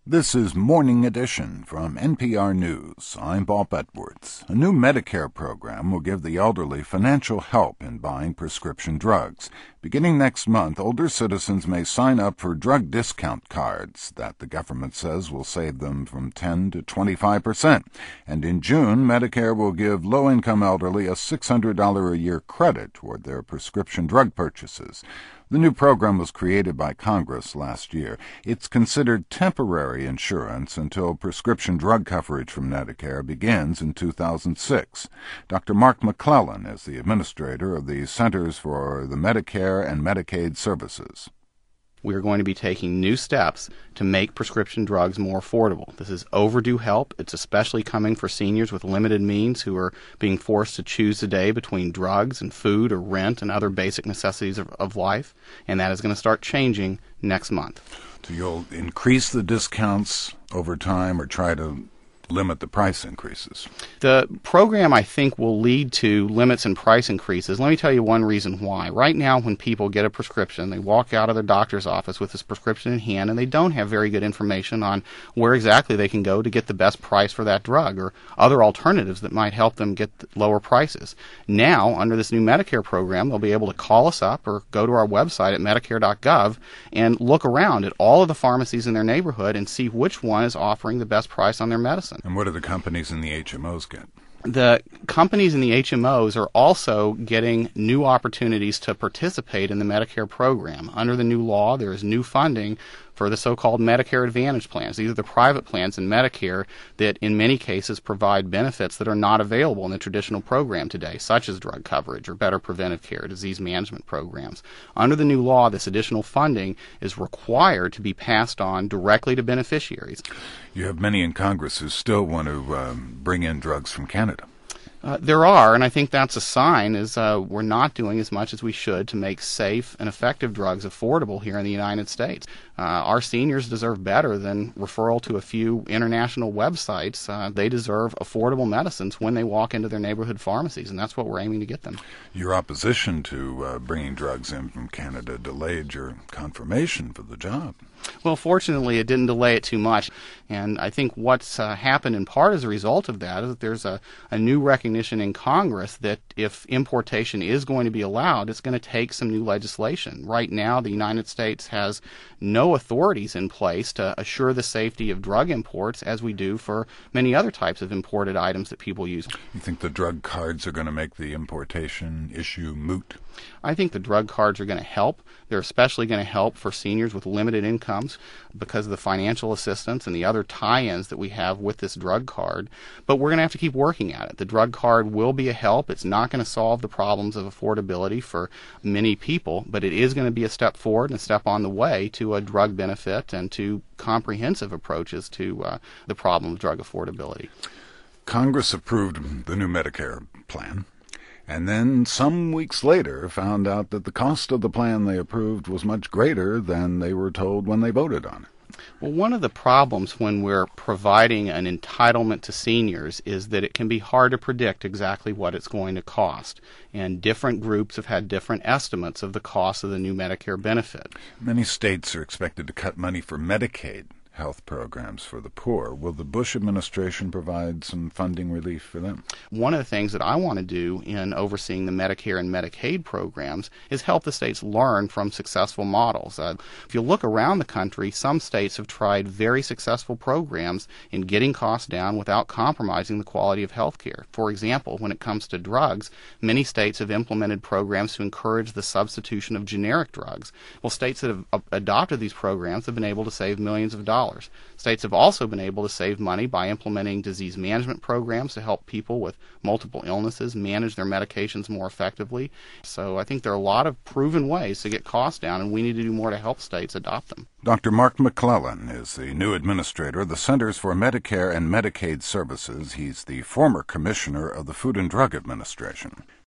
This is Morning Edition from NPR News. I'm Bob Edwards. A new Medicare program will give the elderly financial help in buying prescription drugs. Beginning next month, older citizens may sign up for drug discount cards that the government says will save them from 10 to 25%. And in June, Medicare will give low-income elderly a $600 a year credit toward their prescription drug purchases. The new program was created by Congress last year. It's considered temporary insurance until prescription drug coverage from Medicare begins in 2006. Dr. Mark McClellan is the administrator of the Centers for the Medicare and Medicaid Services. We are going to be taking new steps to make prescription drugs more affordable. This is overdue help. It's especially coming for seniors with limited means who are being forced to choose today between drugs and food or rent and other basic necessities of life, and that is going to start changing next month. So you'll increase the discounts over time or try to limit the price increases? The program, I think, will lead to limits and price increases. Let me tell you one reason why. Right now, when people get a prescription, they walk out of their doctor's office with this prescription in hand, and they don't have very good information on where exactly they can go to get the best price for that drug or other alternatives that might help them get lower prices. Now, under this new Medicare program, they'll be able to call us up or go to our website at medicare.gov and look around at all of the pharmacies in their neighborhood and see which one is offering the best price on their medicine. And what do the companies and the HMOs get? The companies and the HMOs are also getting new opportunities to participate in the Medicare program. Under the new law, there is new funding for the so-called Medicare Advantage plans. These are the private plans in Medicare that in many cases provide benefits that are not available in the traditional program today, such as drug coverage or better preventive care, disease management programs. Under the new law, this additional funding is required to be passed on directly to beneficiaries. You have many in Congress who still want to bring in drugs from Canada. There are, and I think that's a sign, is we're not doing as much as we should to make safe and effective drugs affordable here in the United States. Our seniors deserve better than referral to a few international websites. They deserve affordable medicines when they walk into their neighborhood pharmacies, and that's what we're aiming to get them. Your opposition to bringing drugs in from Canada delayed your confirmation for the job. Well, fortunately, it didn't delay it too much, and I think what's happened in part as a result of that is that there's a new recognition in Congress that if importation is going to be allowed, it's going to take some new legislation. Right now, the United States has no authorities in place to assure the safety of drug imports as we do for many other types of imported items that people use. You think the drug cards are going to make the importation issue moot? I think the drug cards are going to help. They're especially going to help for seniors with limited incomes because of the financial assistance and the other tie-ins that we have with this drug card. But we're going to have to keep working at it. The drug card will be a help. It's not going to solve the problems of affordability for many people, but it is going to be a step forward and a step on the way to a drug benefit and to comprehensive approaches to the problem of drug affordability. Congress approved the new Medicare plan, and then some weeks later found out that the cost of the plan they approved was much greater than they were told when they voted on it. Well, one of the problems when we're providing an entitlement to seniors is that it can be hard to predict exactly what it's going to cost. And different groups have had different estimates of the cost of the new Medicare benefit. Many states are expected to cut money for Medicaid health programs for the poor. Will the Bush administration provide some funding relief for them? One of the things that I want to do in overseeing the Medicare and Medicaid programs is help the states learn from successful models. If you look around the country, some states have tried very successful programs in getting costs down without compromising the quality of health care. For example, when it comes to drugs, many states have implemented programs to encourage the substitution of generic drugs. Well, states that have adopted these programs have been able to save millions of dollars. States have also been able to save money by implementing disease management programs to help people with multiple illnesses manage their medications more effectively. So I think there are a lot of proven ways to get costs down, and we need to do more to help states adopt them. Dr. Mark McClellan is the new administrator of the Centers for Medicare and Medicaid Services. He's the former commissioner of the Food and Drug Administration.